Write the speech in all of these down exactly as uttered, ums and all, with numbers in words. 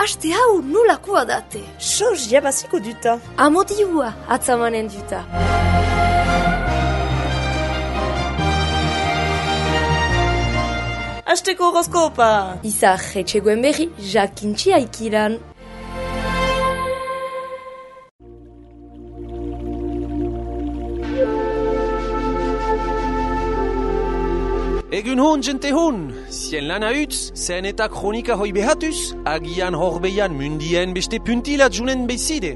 aste hau nulakoa date. Soz jabaziko duta. Amodiua atzamanen duta. Asteko horoskopa. Izar etxegoen berri, jakintxi aikiran. Egun hon, jente hon, zien lana utz, zen eta kronika hoi behatuz, agian horbeian mundien beste puntilat junen bezide.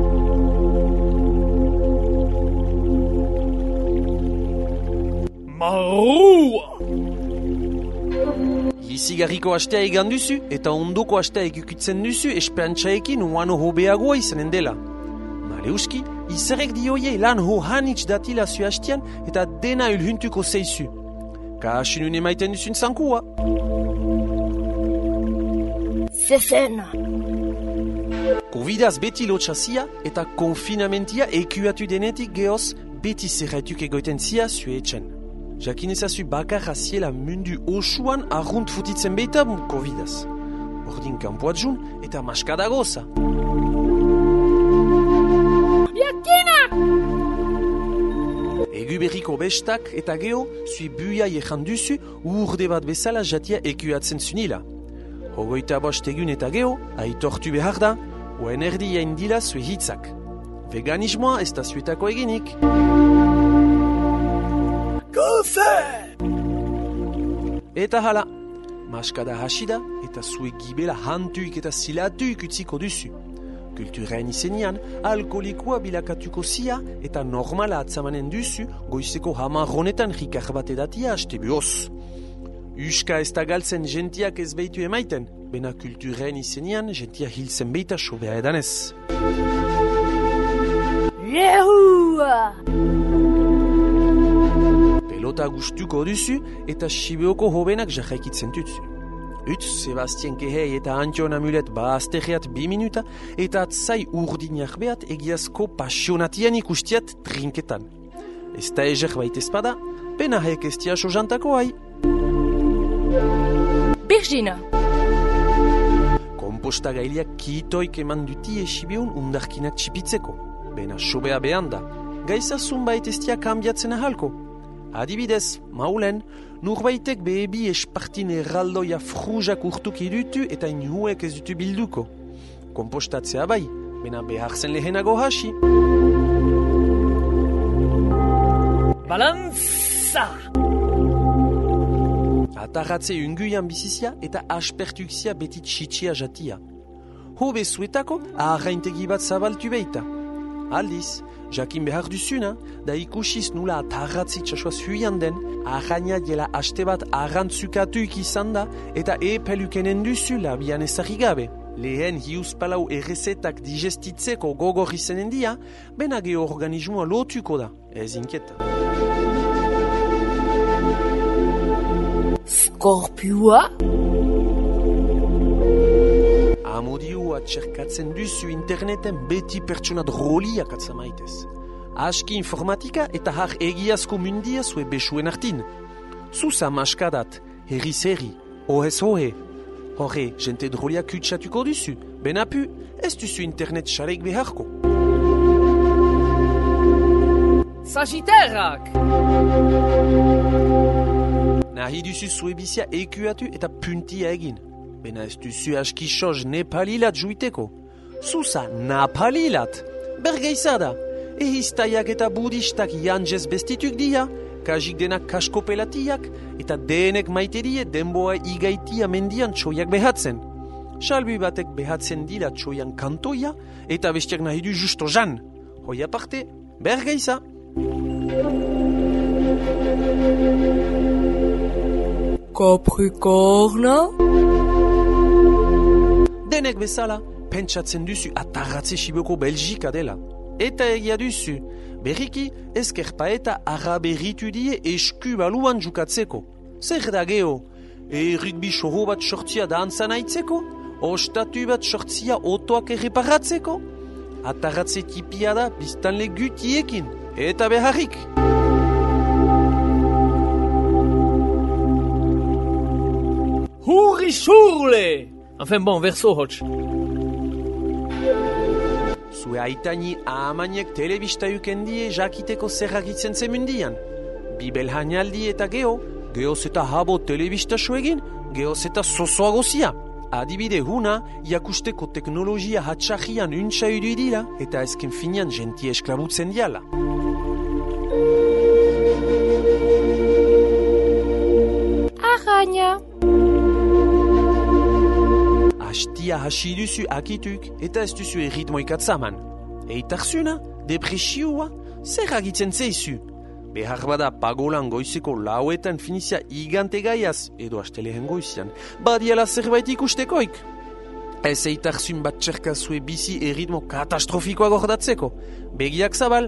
Marua! Izigarriko astea egan duzu, eta ondoko astea egukitzen duzu, esperantzaekin uano hobeagoa izanen dela. Maleuski, izarek dioie lan ho hanitz datila zu hastian, eta dena ulhuntuko zeizu. Kasinun emaiten duzun zankua. Zezena. Covidaz beti lotxazia eta konfinamentia ekuatu denetik gehoz beti zerraituk egoiten zia zue etxen. Jakin ezazu bakarra ziela mundu osuan arrunt futitzen beita Covidaz. Ordin kanpoatzun eta maskada goza. Jakina! Egu berriko bestak eta geho, zui buia jehan duzu, urde bat bezala jatia ekuatzen zunila. Hogoita bost egun eta geho, aitortu behar da, oen erdi jaindila zue hitzak. Veganismoa ez da zuetako eginik. Kofe! Eta hala, maskada hasida eta zue gibela hantuik eta zilatuik utziko duzu. Kulturaen izenian, alkoholikoa bilakatuko zia eta normala atzamanen duzu goizeko hamarronetan rikar bat edatia haste behoz. Uska ez da galtzen gentiak ez behitu emaiten, bena kulturaen izenian gentia hilzen beita sobea edanez. Lehua! Pelota gustuko duzu eta sibeoko hobenak jahaikitzen duzu. Utz, Sebastien Kehei eta Antion Amulet baazterreat bi minuta eta atzai urdinak behat egiazko pasionatian ikustiat trinketan. Ez da ezer bait ezpada, pena haek ez tiaso jantako hai. Birgina. Komposta gailiak kitoik eman duti esibeun undarkinak txipitzeko. Bena sobea behan da, gaizazun bait ez tia kambiatzen ahalko. Adibidez, maulen, nurbaitek behebi espartin erraldoia fruzak urtuk idutu eta inuek ez dutu bilduko. Kompostatzea bai, bena behar zen lehenago hasi. Balantza! Atarratze unguian bizizia eta aspertukzia beti txitsia jatia. Hobe zuetako aharraintegi bat zabaltu beita. Aldiz, jakin behar duzuna, da ikusiz nula atarratzi txasuaz huian den, ahaina dela haste bat arrantzukatuik izan da, eta epelukenen duzu labian ezagri gabe. Lehen hiuz palau errezetak digestitzeko gogor izanen dia, benage organismoa lotuko da, ez inketa. Skorpioa? Amodioa txerkatzen duzu interneten beti pertsona droliak atzamaitez. Aski informatika eta har egiazko mundia zue besuen artin. Zuza maskadat, herriz herri, ohez hohe. Horre, jente droliak kutsatuko duzu, benapu, ez duzu internet xarek beharko. Sagitterrak! Nahi duzu zue bizia ekuatu eta puntia egin. Bena ez duzu aski soz nepalilat juiteko. Zuza napalilat! Bergeizada! Ehiztaiak eta budistak janjez bestituk dia, kajik denak kaskopelatiak, eta denek maiterie denboa igaitia mendian txoiak behatzen. Salbi batek behatzen dila txoian kantoia, eta bestiak nahi du justo jan. Hoi aparte, bergeiza! Capricorna? Denek bezala, pentsatzen duzu atarratze siboko Belgika dela. Eta egia duzu, berriki ezkerpa eta araberritu die esku baluan jukatzeko. Zer da geho, e rugby soho bat sortzia dantzan aitzeko? Ostatu bat sortzia otoak erreparatzeko? Atarratze tipia da biztanle gutiekin, eta beharrik. Hurri xurle! Enfin bon, verso hotx. Zue aitaini amainek telebista yuken die jakiteko zerragitzen zemundian. Bibel hanaldi eta geho, gehoz eta habo telebista suegin, gehoz eta zozoagozia. Adibide huna, jakusteko teknologia hatxajian untsa idu dira eta ezken finean jentie esklabutzen diala. Arraina. Hastia hasi duzu akituk eta ez duzu erritmoik atzaman. Eitarzuna, depresioa, zer agitzen zeizu. Behar bada pagolan goizeko lauetan finizia igante gaiaz, edo astelehen goizian, badiala zerbait ikustekoik. Ez eitarzun bat txerkazue bizi erritmo katastrofikoa gordatzeko. Begiak zabal.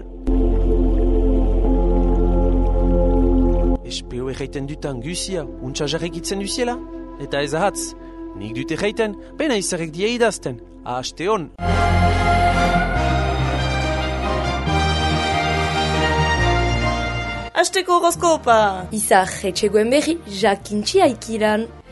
Espeo erraiten dutan guzia, untsa jarrekitzen duziela, eta ez ahatz. Nik dute erraiten, bena izarek die idazten. Aste hon! Asteko horoskopa! Izar etxegoen berri jakintxia ikilan.